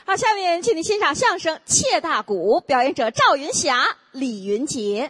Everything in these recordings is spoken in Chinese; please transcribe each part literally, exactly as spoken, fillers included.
好，下面请您欣赏相声《窃大鼓》，表演者赵云霞、李云杰。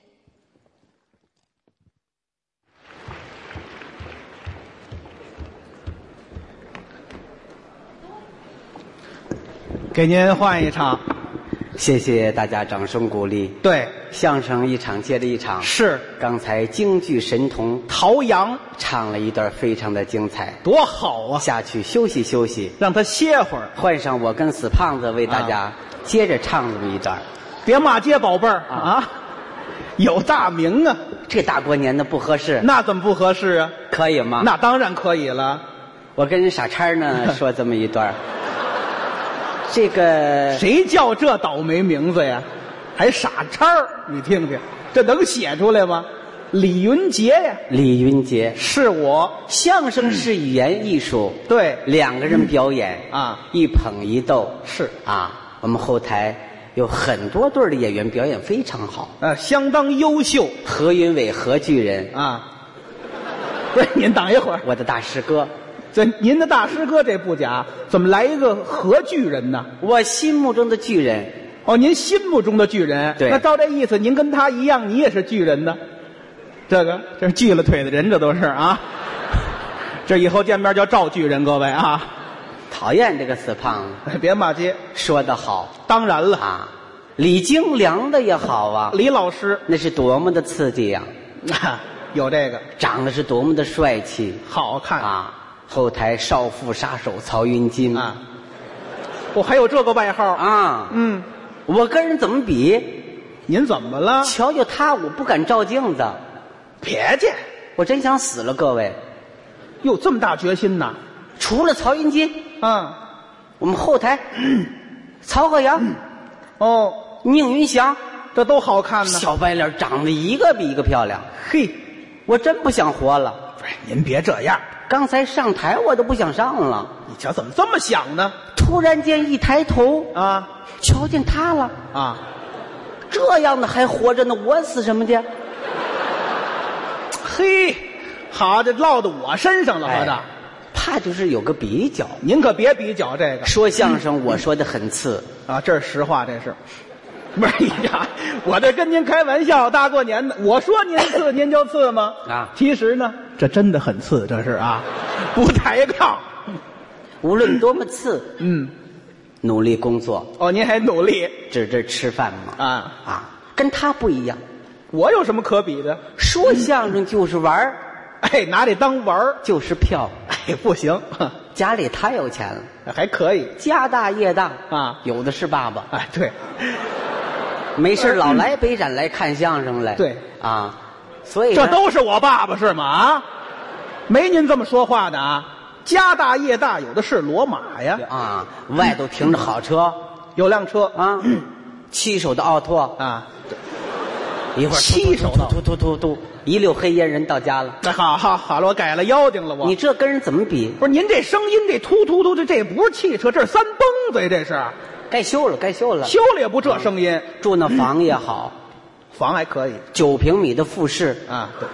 给您换一场。 谢谢大家掌声鼓励。 对， 相声一场接着一场。 是， 刚才京剧神童陶阳唱了一段非常的精彩， 多好啊！ 下去休息休息， 让他歇会儿。 换上我跟死胖子为大家接着唱这么一段。 别骂街宝贝儿啊！有大名啊！ 这大过年的不合适。 那怎么不合适啊？ 可以吗？ 那当然可以了。 我跟人傻叉呢说这么一段。这个谁叫这倒霉名字呀？还傻叉儿？你听听，这能写出来吗？李云杰呀， 李云杰是我。 相声是语言艺术， 对， 两个人表演啊， 一捧一逗是啊。我们后台有很多对的演员表演非常好， 啊，相当优秀。 何云伟、何巨人啊，不是，您等一会儿， 我的大师哥。 这您的大师哥这不假，怎么来一个何巨人呢？ 我心目中的巨人。 哦，您心目中的巨人。 对， 那照这意思，您跟他一样，你也是巨人呢。这个这是锯了腿的人，这都是啊。这以后见面叫赵巨人，各位啊。 讨厌这个死胖子， 别骂街。 说得好， 当然了啊，李菁良的也好啊， 李老师那是多么的刺激呀！ 啊，有这个， 长得是多么的帅气， 好看啊！后台少妇杀手曹云金啊，我还有这个外号啊。 嗯， 我跟人怎么比？ 您怎么了？ 瞧瞧他，我不敢照镜子。 别介， 我真想死了，各位。 哟，这么大决心呐！ 除了曹云金， 嗯， 我们后台，嗯、曹鹤阳，嗯、 哦， 宁云祥， 这都好看呢。 小白脸长得一个比一个漂亮。 嘿， 我真不想活了。 不是，您别这样。 刚才上台我都不想上了。 你瞧，怎么这么想呢？ 突然间一抬头啊， 瞧见他了啊， 这样的还活着呢，我死什么去？ 嘿，好，这落到我身上了，合着。 怕就是有个比较。 您可别比较这个。 说相声，我说的很次啊，这是实话，这是。不是呀，我这跟您开玩笑，大过年的，我说您次，您就次吗？ 啊， 其实呢，这真的很次，这是啊，不抬杠。 无论多么次， 嗯， 努力工作。 哦，您还努力， 指着吃饭嘛。 啊啊，跟他不一样。 我有什么可比的？ 说相声就是玩儿， 哎，拿这当玩儿就是票。 哎，不行， 家里太有钱了， 还可以， 家大业大啊， 有的是爸爸。 哎，对。 没事老来北展来看相声来， 对啊，所以这都是我爸爸是吗？啊，没您这么说话的啊！家大业大，有的是骡马呀！ 啊，外头停着好车， 有辆车啊，七手的奥拓啊， 一会儿七手的突突突突，一溜黑烟人到家了。 那好好好了，我改了妖精了，我你这跟人怎么比？ 不是您这声音这突突突这这不是汽车，这是三蹦子，这是。 该修了，该修了， 修了也不这声音。嗯、 住那房也好， 房还可以， 九平米的复式啊。对，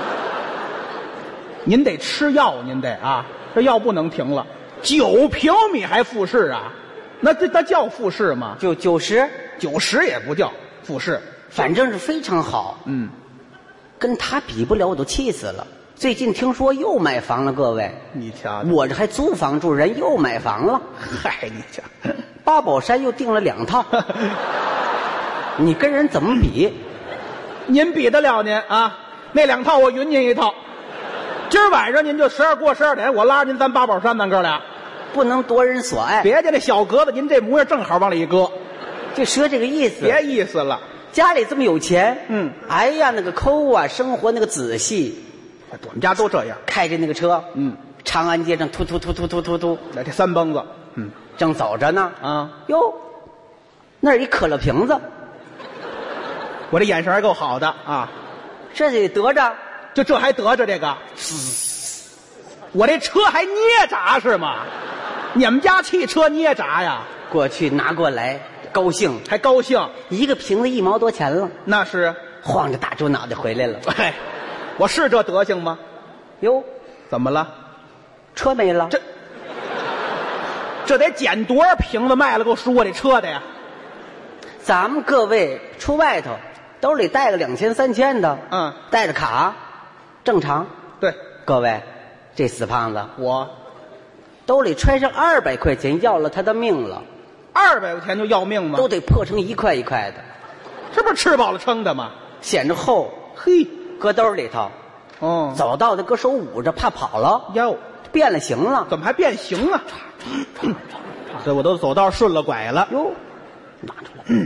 您得吃药，您得啊，这药不能停了。九平米还复式啊？那这那叫复式吗？ 就九十， 九十也不叫复式， 反正是非常好。 嗯， 跟他比不了，我都气死了。最近听说又买房了，各位， 你瞧， 我这还租房住，人又买房了。 嗨，你瞧。 八宝山又订了两套，你跟人怎么比？ 您比得了您啊？那两套我匀您一套。今儿晚上您就十二过十二点，我拉着您咱八宝山，咱哥俩不能夺人所爱。 别介，这小格子您这模样正好往里一搁， 就说这个意思。 别意思了， 家里这么有钱， 嗯， 哎呀，那个抠啊，生活那个仔细。 我们家都这样， 开着那个车， 嗯， 长安街上突突突突突突突， 那这三蹦子，嗯。 正走着呢， 啊哟，那儿一可乐瓶子， 我这眼神还够好的啊， 这得得着， 就这还得着这个，我这车还捏闸是吗？你们家汽车捏闸呀？ 过去拿过来，高兴还高兴， 一个瓶子一毛多钱了， 那是晃着大猪脑袋回来了。 哎，我是这德行吗？ 哟， 怎么了？ 车没了， 这。 这得捡多少瓶子卖了够赎我这车的呀？ 咱们各位出外头，兜里带个两千三千的， 嗯， 带着卡，正常。 对， 各位，这死胖子我兜里揣上二百块钱，要了他的命了， 二百块钱就要命吗？ 都得破成一块一块的， 这不是吃饱了撑的吗？ 显着厚， 嘿， 搁兜里头， 哦， 走道的搁手捂着，怕跑了， 哟， 变了形了。 怎么还变形啊？这我都走道顺了拐了， 哟，拿出来，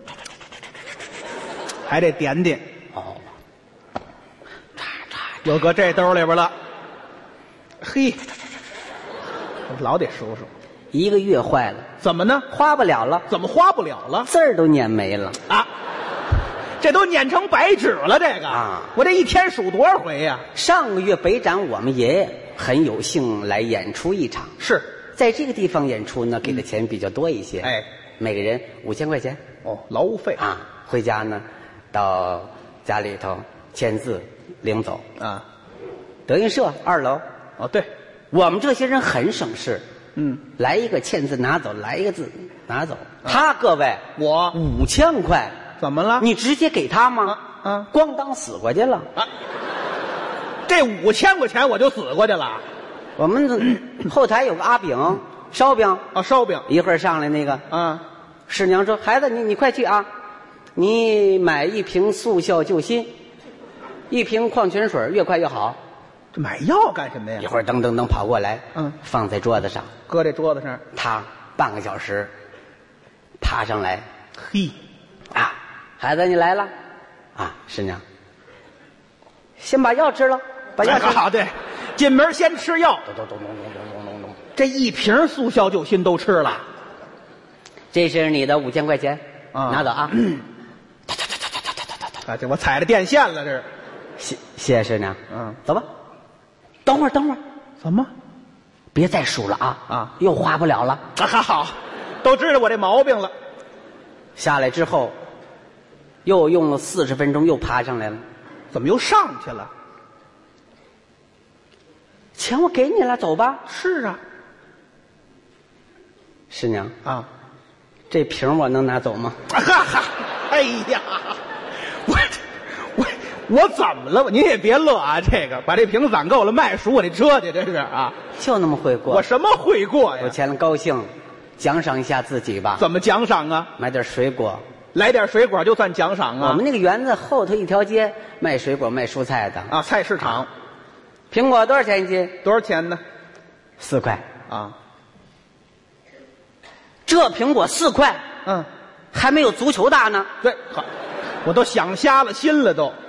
还得点点， 哦， 又搁这兜里边了。嘿，老得数数， 一个月坏了， 怎么呢？ 花不了了， 怎么花不了了字儿都撵没了。 啊？这都撵成白纸了，这个啊！ 我这一天数多少回呀、 上个月北展我们也很有幸来演出一场， 是， 在这个地方演出呢，给的钱比较多一些， 哎， 每个人五千块钱哦，劳务费啊。回家呢，到家里头签字领走。 啊， 德云社二楼， 哦，对， 我们这些人很省事， 嗯， 来一个签字拿走，来一个字拿走。他各位， 我五千块， 怎么了？ 你直接给他吗？ 啊啊咣当死过去了。 啊，这五千块钱我就死过去了我们后台有个阿炳烧饼， 啊！烧饼一会儿上来那个啊， 师娘说：“孩子，你你快去啊，你买一瓶速效救心，一瓶矿泉水，越快越好。” 这买药干什么呀一？会儿噔噔噔跑过来， 嗯， 放在桌子上， 搁这桌子上， 他半个小时爬上来嘿， 啊，孩子你来了啊，师娘，先把药吃了，把药吃了。 哎好，对，进门先吃药， 咚咚咚咚咚咚咚咚咚， 这一瓶速效救心都吃了这是你的五千块钱， 啊拿走啊。 啊！这我踩着电线了，这是谢谢谢师娘， 嗯， 走吧。等会儿等会儿， 怎么？ 别再数了啊啊又花不了了。 啊，好，都知道我这毛病了。 下来之后，又用了四十分钟，又爬上来了。 怎么又上去了？ 钱我给你了，走吧。 是啊， 师娘， 啊， 这瓶我能拿走吗？ 哈哈，哎呀，我我我怎么了？您也别乐啊，这个把这瓶攒够了卖赎我这车去，这是啊。 就那么会过。 我什么会过呀？ 有钱了高兴，奖赏一下自己吧。 怎么奖赏啊？ 买点水果。 来点水果就算奖赏啊？ 我们那个园子后头一条街卖水果卖蔬菜的。 啊，菜市场苹果多少钱一斤？ 多少钱呢？ 四块。 啊， 这苹果四块， 嗯， 还没有足球大呢。 对，好，我都想瞎了心了都。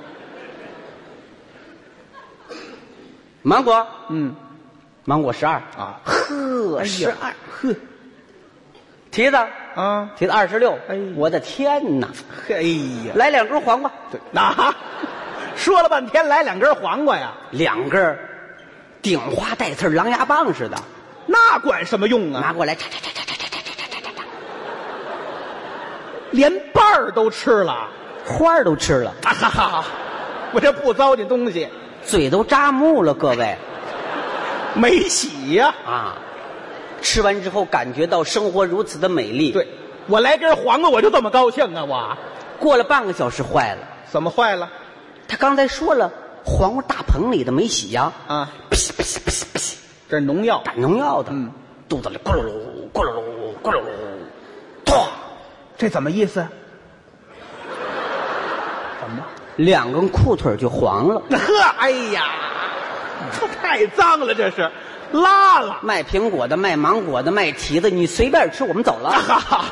芒果， 嗯， 芒果十二啊， 呵， 哎呀十二。 呵， 提子， 啊， 提子二十六。 哎我的天哪！ 嘿呀， 来两根黄瓜， 对，那说了半天来两根黄瓜呀， 两根顶花带刺儿狼牙棒似的， 那管什么用啊？ 拿过来，嚓嚓嚓嚓嚓嚓嚓嚓嚓嚓， 连瓣儿都吃了， 花儿都吃了， 啊哈哈！我这不糟践东西， 嘴都扎木了，各位没洗呀、 啊！吃完之后感觉到生活如此的美丽。， 对，我来根黄瓜我就这么高兴啊！我过了半个小时坏了， 怎么坏了？ 他刚才说了，黄瓜大棚里的没洗呀， 啊， 噗噗噗噗噗， 这是农药。 打农药的， 嗯， 肚子里咕噜噜咕噜噜咕噜噜，唰， 这怎么意思？怎么？ 两根裤腿就黄了。 呵，哎呀，这太脏了，这是拉了。 卖苹果的、卖芒果的、卖提的，你随便吃，我们走了。 哈哈。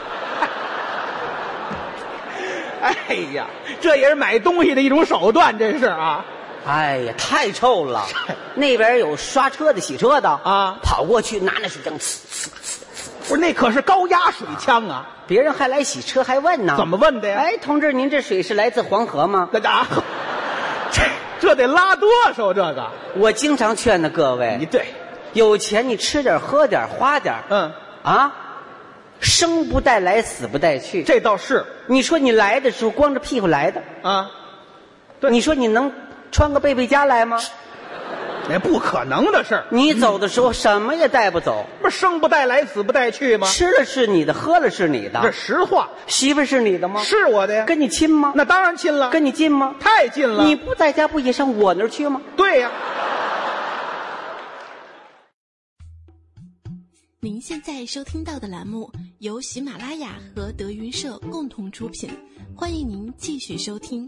哎呀，这也是买东西的一种手段，这是啊。 哎呀，太臭了！那边有刷车的、洗车的啊跑过去拿那水枪，呲呲呲， 不是，那可是高压水枪啊！ 别人还来洗车，还问呢。 怎么问的呀？ 哎，同志，您这水是来自黄河吗？ 那啊，这这得拉多少？这个我经常劝的各位， 你对， 有钱你吃点、喝点、花点。 嗯， 啊，生不带来，死不带去。 这倒是你说你来的时候光着屁股来的， 啊。 你说你能穿个贝贝夹来吗？ 那不可能的事儿。 你走的时候什么也带不走， 不是生不带来，死不带去吗？ 吃的是你的，喝的是你的。 这实话。 媳妇是你的吗？ 是我的呀。 跟你亲吗？ 那当然亲了。 跟你近吗？ 太近了。 你不在家不也上我那儿去吗？ 对呀。 您现在收听到的栏目由喜马拉雅和德云社共同出品，欢迎您继续收听。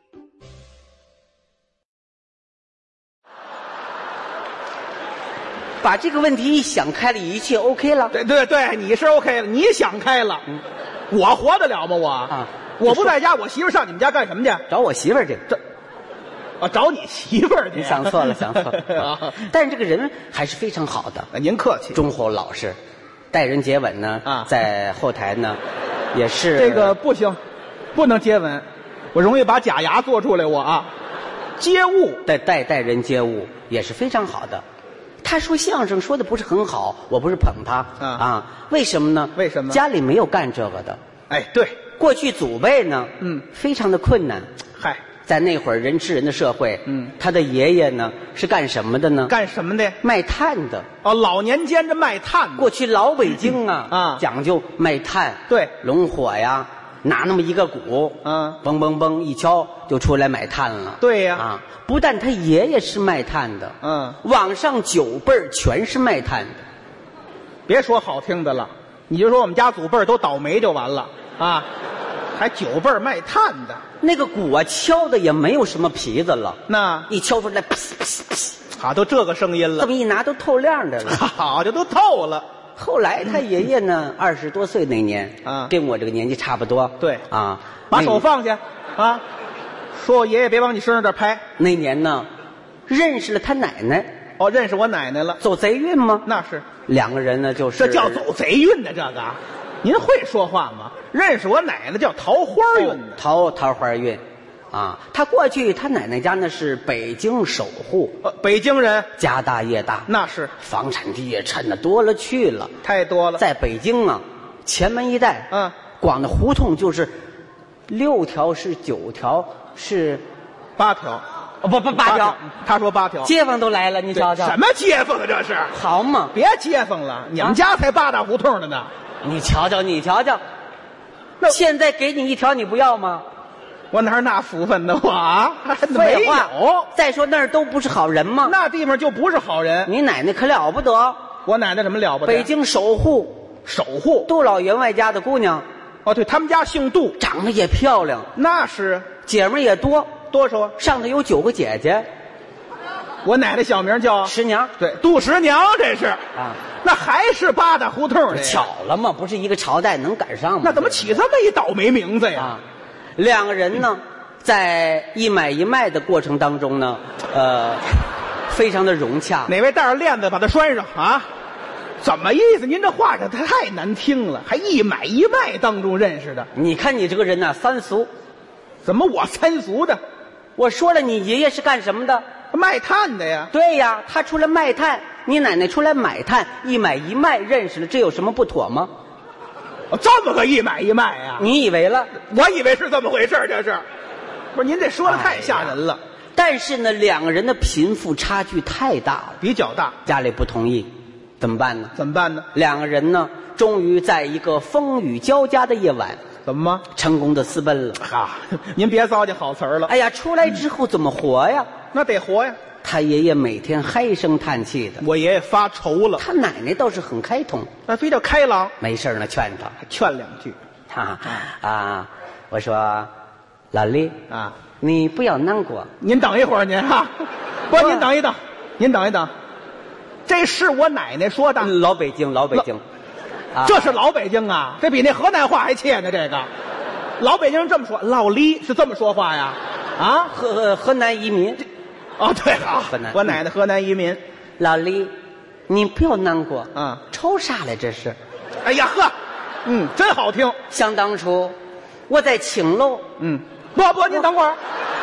把这个问题一想开了，一切 OK 了。 对对对，你是 OK 了，你想开了。嗯，我活得了吗？我啊，我不在家，我媳妇上你们家干什么去？ 找我媳妇儿去。 这。啊，找你媳妇儿去！ 你想错了，想错了。但是这个人还是非常好的。 您客气。 忠厚老实，待人接吻呢。啊，在后台呢，也是。 这个不行，不能接吻，我容易把假牙做出来。我啊，接物待待待人接物也是非常好的。他说相声说的不是很好，我不是捧他啊啊，为什么呢？ 为什么？ 家里没有干这个的。 哎，对， 过去祖辈呢， 嗯， 非常的困难。 嗨。 在那会儿人吃人的社会， 嗯， 他的爷爷呢是干什么的呢？ 干什么的？ 卖炭的。 哦，老年间这卖炭。 过去老北京啊， 啊， 讲究卖炭， 对， 龙火呀，拿那么一个鼓， 嗯， 嘣嘣嘣一敲就出来买炭了。 对呀， 啊，不但他爷爷是卖炭的， 嗯， 往上九辈儿全是卖炭的。 别说好听的了，你就说我们家祖辈儿都倒霉就完了啊。还九辈儿卖炭的， 那个鼓啊，敲的也没有什么皮子了， 那一敲出来，噗噗噗， 好，都这个声音了。 这么一拿都透亮的了， 好，这都透了。 后来他爷爷呢，二十多岁那年，啊，跟我这个年纪差不多。 对啊， 把手放下，啊，说我爷爷别往你身上这拍。 那年呢，认识了他奶奶。 哦，认识我奶奶了， 走贼运吗？ 那是。 两个人呢，就是这叫走贼运的这个。您会说话吗？认识我奶奶叫桃花运的，哦、 桃桃花运，啊，他过去他奶奶家呢是北京首户， 呃，北京人， 家大业大， 那是房产地业趁的多了去了， 太多了。 在北京啊，前门一带， 嗯， 广的胡同就是六条是九条是八条， 哦不不八条， 他说八条， 街坊都来了，你瞧瞧， 什么街坊啊这是？ 好嘛， 别街坊了，你们家才八大胡同的呢。 你瞧瞧，你瞧瞧，那现在给你一条，你不要吗？ 我哪儿那福分呢？我啊， 废话。再说那儿都不是好人吗？ 那地方就不是好人。 你奶奶可了不得， 我奶奶怎么了不得？ 北京首户， 首户， 杜老员外家的姑娘。 哦，对他们家姓杜， 长得也漂亮， 那是姐们也多， 多少？ 上头有九个姐姐。 我奶奶小名叫十娘， 对，杜十娘，这是啊， 那还是八大胡同的， 巧了吗？不是一个朝代能赶上吗？ 那怎么起这么一倒霉名字呀？ 啊，两个人呢，在一买一卖的过程当中呢，呃，非常的融洽。 哪位带着链子把它拴上啊？怎么意思？您这话这太难听了，还一买一卖当中认识的？ 你看你这个人呐、啊，三俗。 怎么我三俗的？ 我说了，你爷爷是干什么的？ 卖炭的呀。 对呀，他出来卖炭，你奶奶出来买炭，一买一卖认识了，这有什么不妥吗？ 哦，这么个一买一卖呀？ 你以为了？ 我以为是这么回事，这是。不是您这说的太吓人了。哎、 但是呢，两个人的贫富差距太大了， 比较大， 家里不同意，怎么办呢？ 怎么办呢？ 两个人呢，终于在一个风雨交加的夜晚。 怎么吗？ 成功的私奔了。 哈，您别糟践好词儿了。 哎呀，出来之后怎么活呀？ 那得活呀。 他爷爷每天唉声叹气的， 我爷爷发愁了。 他奶奶倒是很开通， 那非叫开朗。 没事呢，劝他， 还劝两句。 哈啊，我说，老李啊， 你不要难过。 您等一会儿，您哈，不，您等一等，您等一等，这是我奶奶说的。 老北京，老北京。 啊、这是老北京啊，这比那河南话还切呢。这个老北京这么说，老李是这么说话呀？啊， 河河南移民。 哦，对了， 河南， 我奶奶河南移民。 老李，你不要难过啊， 愁啥来这是？ 哎呀呵，嗯，真好听。 想当初我在青楼， 嗯，不不，您等会儿，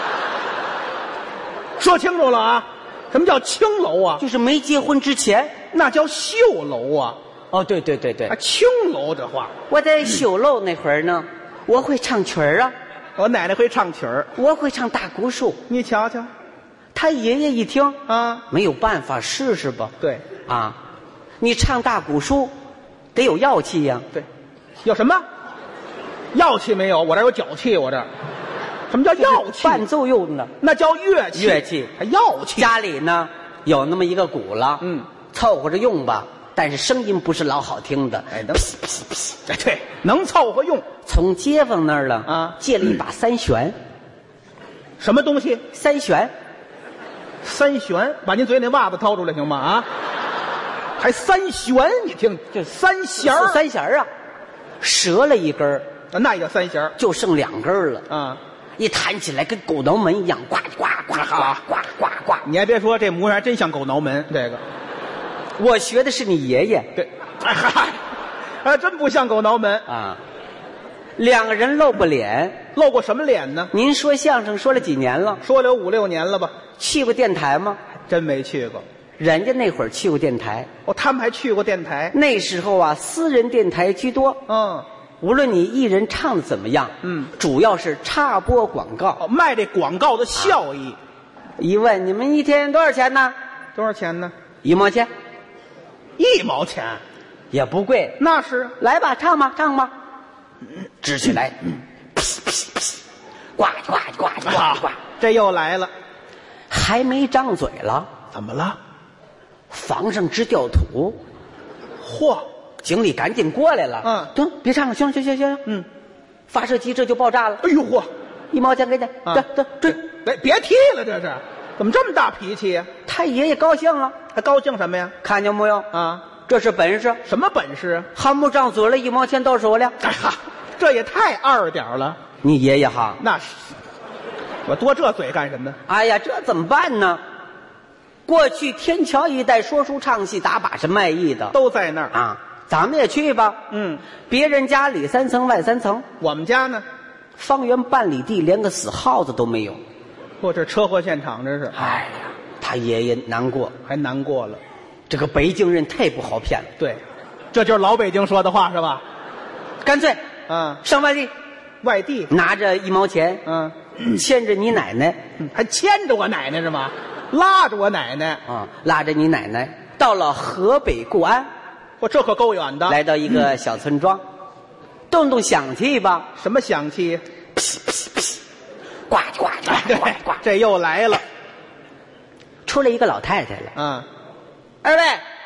说清楚了啊，什么叫青楼啊？ 就是没结婚之前， 那叫绣楼啊。 哦，对对对对， 啊，青楼这话。 我在绣楼那会儿呢，我会唱曲儿啊。 我奶奶会唱曲儿， 我会唱大鼓书。 你瞧瞧， 他爷爷一听啊， 没有办法，试试吧。 对啊，你唱大鼓书，得有药气呀、 对，有什么药气没有？我这有脚气，我这什么叫药气？ 伴奏用的那叫乐器， 乐器还药气。 家里呢有那么一个鼓了， 嗯， 凑合着用吧，但是声音不是老好听的。 哎，能，哎，对，能凑合用。 从街坊那儿了啊借了一把三弦， 什么东西？ 三弦三弦，把您嘴里袜子掏出来行吗？啊，还三弦？你听， 就三弦儿， 三弦儿啊，折了一根儿， 那也叫三弦儿就剩两根儿了。 啊。 一弹起来跟狗挠门一样，呱呱呱呱呱呱呱。 你还别说，这模样真像狗挠门。这个， 我学的是你爷爷对，哎嗨，还真不像狗挠门。 啊。两个人露过脸， 露过什么脸呢？ 您说相声说了几年了？ 说了有五六年了吧？ 去过电台吗？ 真没去过。 人家那会儿去过电台， 哦，他们还去过电台。 那时候啊，私人电台居多。 嗯， 无论你艺人唱的怎么样， 嗯， 主要是插播广告。 哦，卖这广告的效益。 一问你们一天多少钱呢？ 多少钱呢？ 一毛钱， 一毛钱。 也不贵。 那是。 来吧，唱吧，唱吧。支起来，噼噼噼，呱呱呱呱呱， 这又来了。 还没张嘴了， 怎么了？ 房上直掉土。 嚯！ 经理赶紧过来了。 嗯， 等别唱了，行行行行。 嗯， 发射机这就爆炸了。 哎呦嚯！ 一毛钱给你， 啊对对追。 别别提了，这是怎么这么大脾气呀？ 太爷爷高兴了， 还高兴什么呀？ 看见没有？ 啊， 这是本事。 什么本事啊？ 还没张嘴了，一毛钱到手了。 哎哈，这也太二点儿了。 你爷爷哈， 那是，我多这嘴干什么？ 哎呀，这怎么办呢？过去天桥一带说书唱戏打把式卖艺的都在那儿。 啊，咱们也去吧。 嗯， 别人家里三层外三层， 我们家呢？ 方圆半里地连个死耗子都没有。 嚯，这车祸现场这是。 哎呀，他爷爷难过， 还难过了。 这个北京人太不好骗了。 对，这就是老北京说的话是吧？ 干脆嗯， 上外地， 外地。 拿着一毛钱， 嗯， 牵着你奶奶嗯还牵着我奶奶是吗？拉着我奶奶。 啊，拉着你奶奶到了河北固安， 我这可够远的。 来到一个小村庄，动动响器吧， 什么响器？ 呱呱呱呱呱， 这又来了。 出来一个老太太来。 啊， 二位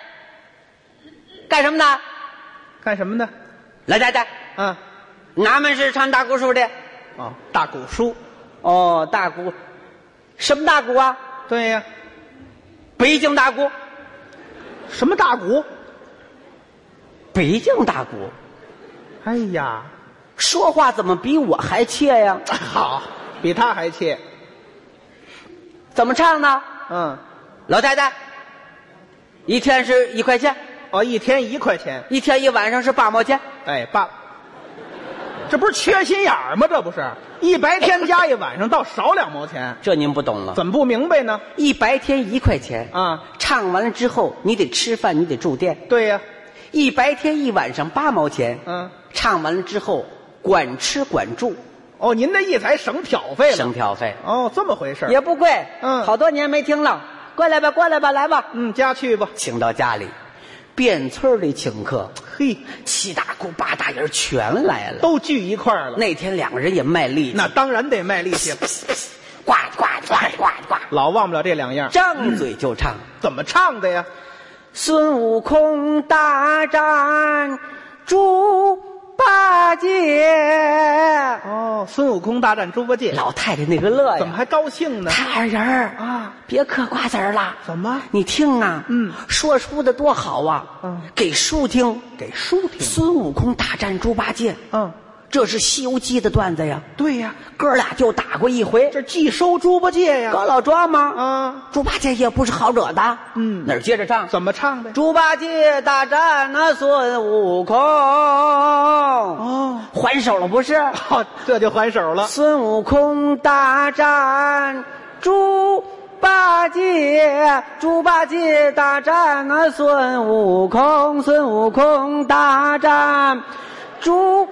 干什么的？ 干什么呢？ 老太太， 啊， 俺们是唱大鼓书的。 哦，大鼓书。 哦，大鼓，什么大鼓啊？ 对呀。 北京大鼓。 什么大鼓？ 北京大鼓。 哎呀， 说话怎么比我还切呀？ 好，比他还切。 怎么唱呢？ 嗯， 老太太，一天是一块钱， 哦，一天一块钱。 一天一晚上是八毛钱。 哎，爸，这不是缺心眼儿吗？这不是一白天加一晚上，倒少两毛钱。 这您不懂了。 怎么不明白呢？ 一白天一块钱啊， 唱完了之后你得吃饭，你得住店。 对呀。 一白天一晚上八毛钱， 嗯， 唱完了之后管吃管住。 哦，您的意思还省挑费了？ 省挑费。 哦，这么回事。 也不贵。 嗯， 好多年没听了，过来吧，过来吧，来吧。 嗯，家去吧。 请到家里，遍村里请客。 嘿， 七大姑八大姨全来了， 都聚一块儿了。 那天两个人也卖力气。 那当然得卖力气了。 呱呱呱呱呱， 老忘不了这两样。 张嘴就唱。 怎么唱的呀？ 孙悟空大战猪八戒。 哦，孙悟空大战猪八戒。 老太太那个乐呀， 怎么还高兴呢？ 太二人儿啊， 别嗑瓜子儿了。 怎么？ 你听啊， 嗯， 说书的多好啊， 嗯， 给书听， 给书听。 孙悟空大战猪八戒， 嗯， 这是《西游记》的段子呀。 对呀， 哥俩就打过一回， 这既收猪八戒呀。 高老庄吗？ 啊， 猪八戒也不是好惹的。 嗯， 哪儿接着唱？ 怎么唱的？ 猪八戒大战那孙悟空。 哦， 还手了不是？ 哦，这就还手了。 孙悟空大战猪八戒，猪八戒大战那孙悟空，孙悟空大战猪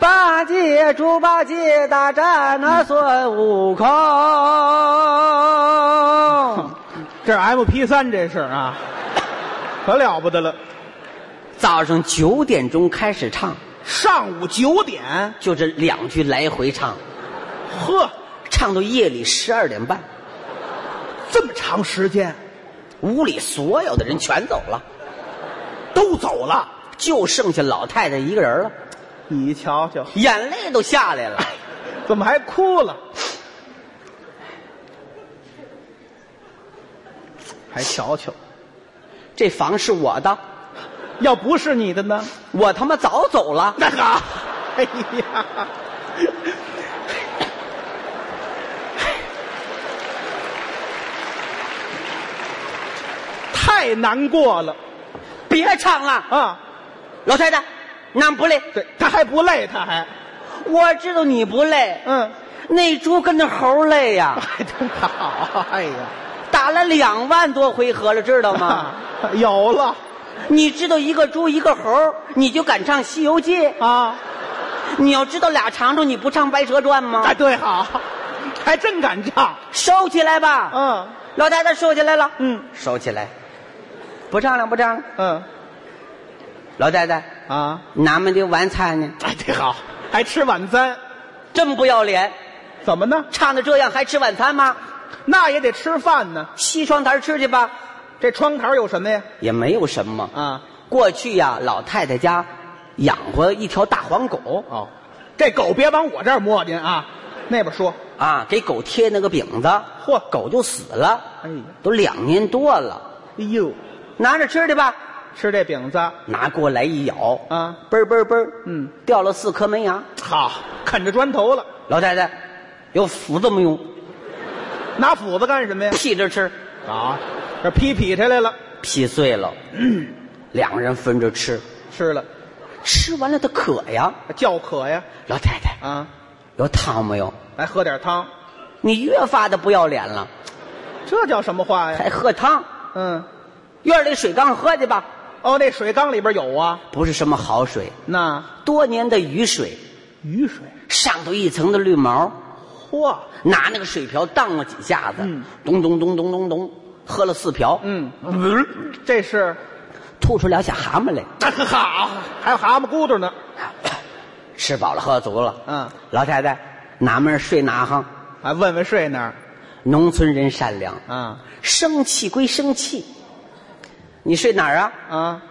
八戒、猪八戒大战那孙悟空。 这 M P 三 这是啊，可了不得了。 早上九点钟开始唱， 上午九点， 就这两句来回唱， 呵， 唱到夜里十二点半， 这么长时间， 屋里所有的人全走了， 都走了， 就剩下老太太一个人了。 你瞧瞧， 眼泪都下来了， 怎么还哭了？还瞧瞧， 这房是我的， 要不是你的呢？ 我他妈早走了。 那个，哎呀，太难过了别唱了啊！ 老太太，俺不累。 对，他还不累，他还， 我知道你不累， 嗯， 那猪跟那猴累呀、 还真好。哎呀， 打了两万多回合了，知道吗？ 有了你知道一个猪一个猴，你就敢唱《西游记》？ 啊！ 你要知道俩长虫，你不唱《白蛇传》吗？ 哎，对，好，还真敢唱。 收起来吧。 嗯老太太收起来了。 嗯收起来，不唱了，不唱了。 嗯老太太， 啊， 俺们的晚餐呢？ 哎，这好，还吃晚餐？ 真不要脸！ 怎么呢？ 唱的这样还吃晚餐吗？ 那也得吃饭呢。 西窗台吃去吧。 这窗台有什么呀？ 也没有什么。 啊， 过去呀，老太太家养活一条大黄狗哦，这狗别往我这儿摸进啊，那边说。 啊，给狗贴那个饼子， 嚯狗就死了。 哎呀， 都两年多了， 哎呦， 拿着吃去吧。 吃这饼子拿过来一咬， 啊， 嘣儿嘣儿嘣儿， 嗯， 掉了四颗门牙。 好，啃着砖头了。 老太太，有斧子没有？ 拿斧子干什么呀？ 劈着吃， 啊，这劈劈柴来了， 劈碎了，两个人分着吃。 吃了， 吃完了他渴呀， 叫渴呀。 老太太啊， 有汤没有？ 来喝点汤。 你越发的不要脸了， 这叫什么话呀？ 还喝汤？ 嗯， 院里水缸喝去吧。 哦，那水缸里边有啊。 不是什么好水， 那多年的雨水， 雨水， 上头一层的绿毛。 嚯， 拿那个水瓢荡了几下子， 嗯咚咚咚咚咚咚，喝了四瓢， 嗯，这是， 吐出两小蛤蟆来。 好，还有蛤蟆骨头呢。 吃饱了喝足了， 嗯， 老太太哪门睡哪行？ 还问问睡哪儿农村人善良， 啊？ 生气归生气，你睡哪儿啊？ 啊，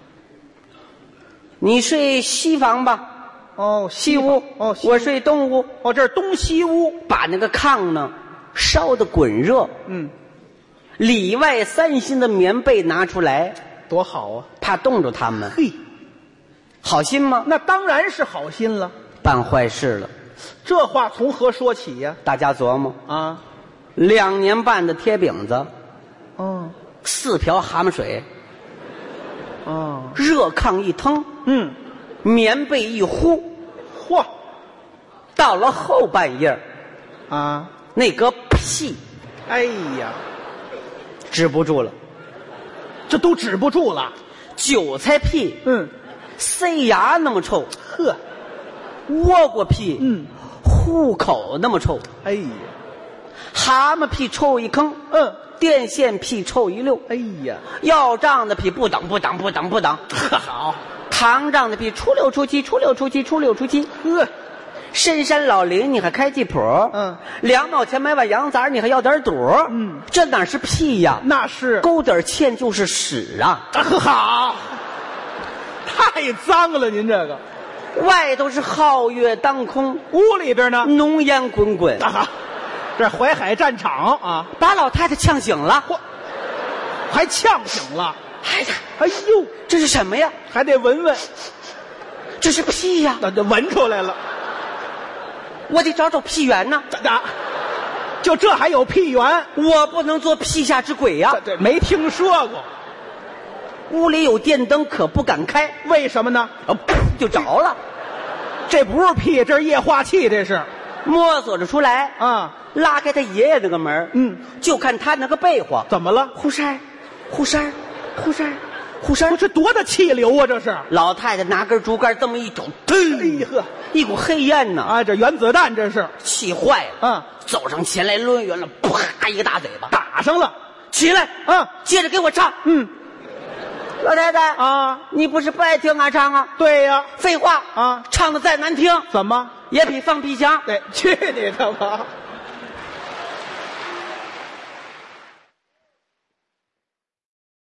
你睡西房吧， 哦， 西屋。 哦，西我睡东屋。 哦，这是东西屋。 把那个炕呢烧得滚热， 嗯， 里外三新的棉被拿出来， 多好啊！ 怕冻着他们。 嘿， 好心吗？ 那当然是好心了。 办坏事了。 这话从何说起呀？ 大家琢磨， 啊， 两年半的贴饼子， 哦， 四瓢蛤蟆水， 哦， 热炕一腾， 嗯， 棉被一呼， 嚯， 到了后半夜， 啊， 那个屁哎呀， 止不住了， 这都止不住了。 韭菜屁， 嗯， 塞牙那么臭， 呵， 倭瓜屁， 嗯， 户口那么臭， 哎呀， 蛤蟆屁臭一坑， 嗯， 电线屁臭一溜， 哎呀， 要账的屁不等不等不等不等， 好， 糖账的屁出溜出七出溜出七出溜出七， 呵， 深山老林你还开记谱， 嗯， 两毛钱买碗羊杂你还要点肚， 嗯， 这哪是屁呀？ 那是勾点芡就是屎啊！ 好，太脏了，您这个外头是皓月当空， 屋里边呢？ 浓烟滚滚， 啊，这淮海战场啊， 把老太太呛醒了。 嚯，还呛醒了。 哎呀， 哎呦， 这是什么呀？ 还得闻闻， 这是屁呀！ 那就闻出来了。 我得找找屁源呢。 咋的？就这还有屁源？ 我不能做屁下之鬼呀！ 这这没听说过。 屋里有电灯，可不敢开， 为什么呢？ 啊，噗就着了。 这不是屁，这是液化气，这是摸索着出来， 啊。 拉开他爷爷那个门， 嗯， 就看他那个被窝， 怎么了？ 忽闪，忽闪，忽闪， 护身不，这多大气流啊！这是， 老太太拿根竹竿这么一抖， 哎呀呵， 一股黑烟呐， 啊，这原子弹这是， 气坏了。 嗯， 走上前来抡圆了，啪一个大嘴巴， 打上了， 起来， 嗯接着给我唱。 嗯老太太， 啊， 你不是不爱听俺唱啊？ 对呀， 废话啊唱的再难听， 怎么？ 也比放屁强。 对，去你的吧！